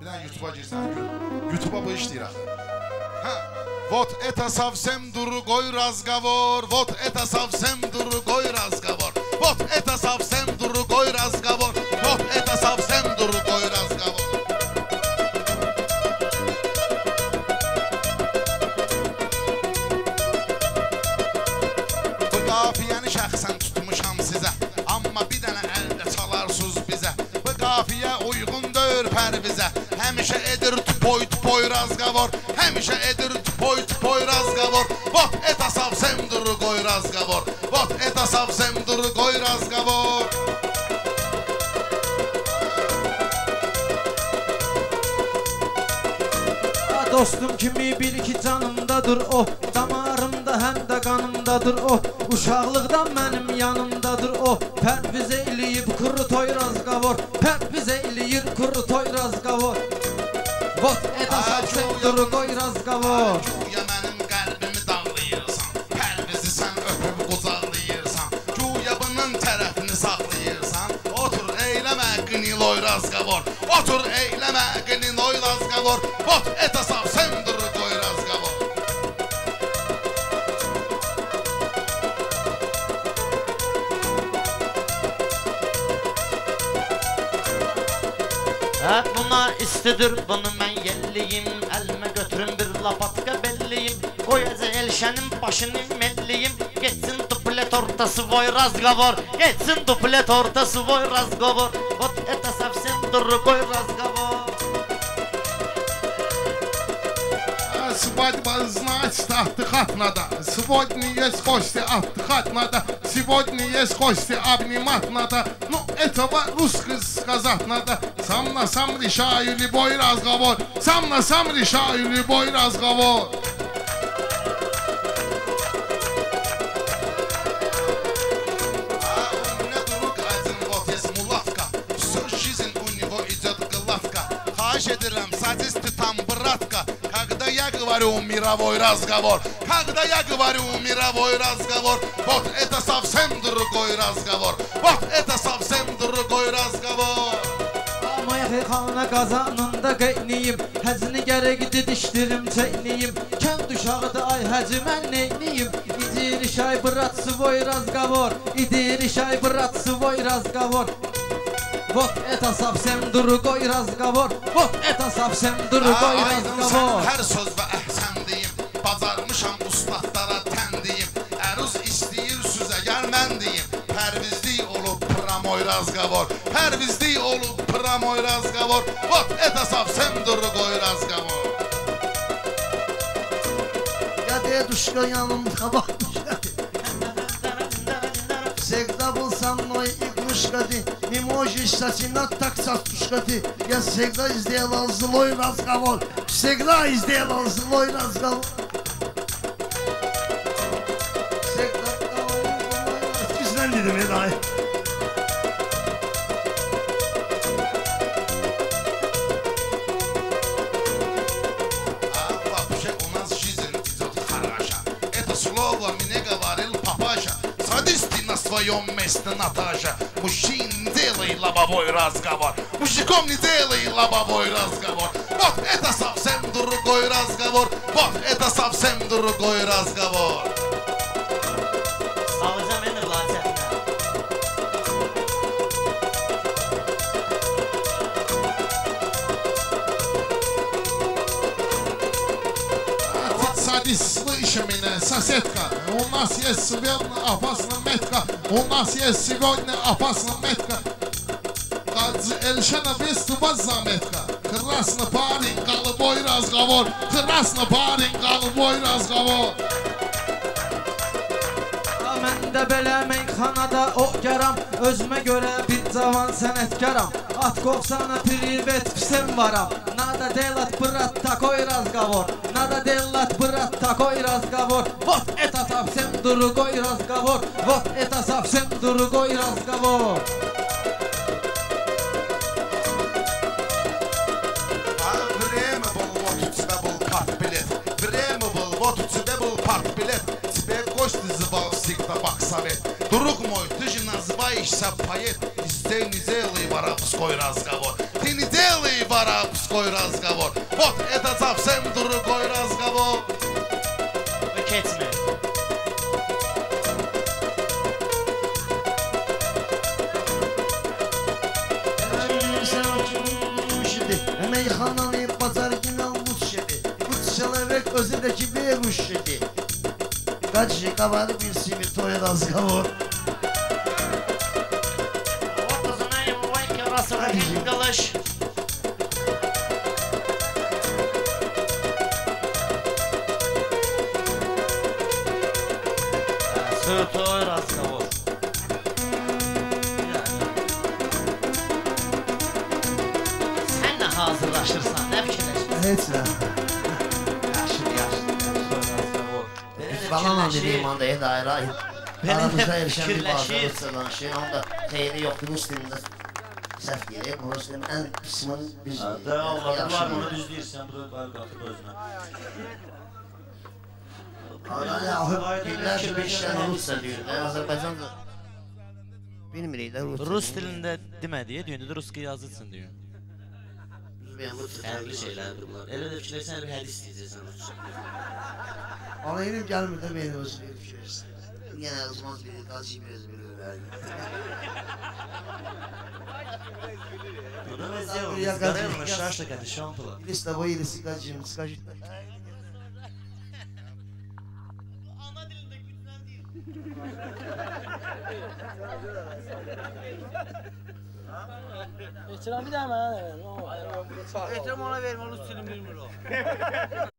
Bir dənə YouTube'a girsən, YouTube'a bu işləyir axı. Вот это совсем другой разговор, вот это совсем другой разговор, вот это совсем другой разговор, вот это совсем другой разговор. Bu qafiyəni şəxsən tutmuşam sizə, amma bir dənə əldə çalarsınız bizə. Bu qafiyə uyğun deyir pərvizə, həmişə edir tupoy razgovor, həmişə edir tupoy razgovor. Вот это совсем другой разговор, вот это совсем другой разговор. Dostum kimi bil ki canımdadır o, damarımda həm də qanımdadır o, uşaqlıqdan mənim yanımdadır o. Pərviz eləyib kuru toy razgovor, pərviz eləyir kuru toy razgovor. Вот это совсем другой разговор. Güya mənim qəlbimi dağlayırsan, pərvizi sən öpüb qucaqlayırsan, güya bunun tərəfini saxlayırsan. Otur eyləmə qniloy razgovor, otur eyləmə qniloy razgovor. Вот это совсем другой разговор. Buna istidir bunu mən yelliyim, əlimə götürün bir lapatka belliyim, qoyacaq elşənin başını melliyim, geçsin duplet ortası voy razgovor, geçsin duplet ortası voy razgovor. Вот это совсем другой разговор. Свадьба, значит, отдыхать надо. Сегодня есть гости, отдыхать надо. Сегодня есть гости, обнимать надо. Ну, этого русский сказать надо. Сам на сам решаю любой разговор. Сам на сам решаю любой разговор. А у меня друг один, вот есть мулатка. Всю жизнь у него идет гладко. Хаш эдерам, садись ты там, братка. Когда я говорю мировой разговор, когда я говорю мировой разговор, вот это совсем другой разговор, вот это совсем другой разговор. Meyxana qazanında qeyniyim, həcini gərək didişdirim çeyniyim, kənd uşağıdır ay həcı mən neyniyim, idir şay brat svoy razgovor, idir şay brat svoy razgovor. Вот это совсем другой разговор, вот это совсem другой разговor. Hər söz və əhsən deyim, bacarmışam ustadlara tən deyim, əruz istəyir süzə gəl mən deyim, pərvizlik olub pramoy razgovor, pərvizlik olub pramoy razgovor, вот это совсем другой разговор. Ya deduşka yanımda bakmışlar, всегда был со мной игрушка ты, не можешь сочинять так сатушка ты. Я всегда сделал злой разговор, всегда сделал злой разговор. Всегда güzel dedim Eday. Вообще у нас жизнь идет хороша, это слово мне говорил папаша. Садись ты на своем месте, Наташа. Мужчин, делай лобовой разговор. Мужиком не делай лобовой разговор. Вот это совсем другой разговор. Вот это совсем другой разговор. Садись, слышь меня, соседка. У нас есть сегодня опасная метка. У нас есть сегодня опасная метка. Гаджи Эльшана выступать заметка. Красный парень, голубой разговор. Красный парень, голубой разговор. Mən də belə meyxanada o gəram, özümə görə bir cavan sənətkaram. At qovsana privet psem varam, nada delat brat takoy razgovor, nada delat brat takoy razgovor. Вот это совсем другой разговор, вот это совсем другой разговор. Время было, вот у тебя был партбилет. Время было, вот у тебя был партбилет. Тебе гость называл всегда баксовет. Друг мой, ты же называешься поэт. Здесь не делай воровской разговор. Ты не делай bara pskoy razgovor. Вот это совсем другой разговор. Keçmə. Sen uçmuş idi. Meyxananı bazar günü almış idi. Bu çelerek özündeki bir kuş idi. Kaç kabarı bir simir toy razgovor. Вот знаем, Ванька, раз один калаш. Sötoy razgovor. Sen ne hazırlaşırsan, ne fikirləşirsən? Heç nə. Yaxşı, yaxşı. Falan dediğim anda daire aramızda erişen bir bazı fikirləşir. ırsalan şey. Onda xeyri yoktu Müslüm'de. Səhv gerek. Bu Müslüm'ün en kısmını biz Da olmadı var bunu düz deyirsən, bu da qalıb özünə. Binlerce bir işler Rusça diyor. Azerbaycan'da bilmirik de Rusça. Rus dilində demədiyə, düyündə ruski yazılsın deyir. Fərqli şeylərdir bunlar. Elə də fikirləsən, bir hədis deyəcəksən Rusça. Ana yerim gelmir de benim özüme fikirlersin. Yine yazmaz biri, kaçı biraz biri verdi. Burada biz сделаем, сгорел, шашлык, это шампула. Или с тобой, или с Каджим, скажи. Ehtiram bir daha mənə ver. Ehtiram ona vermə, Rus dilini bilmir o.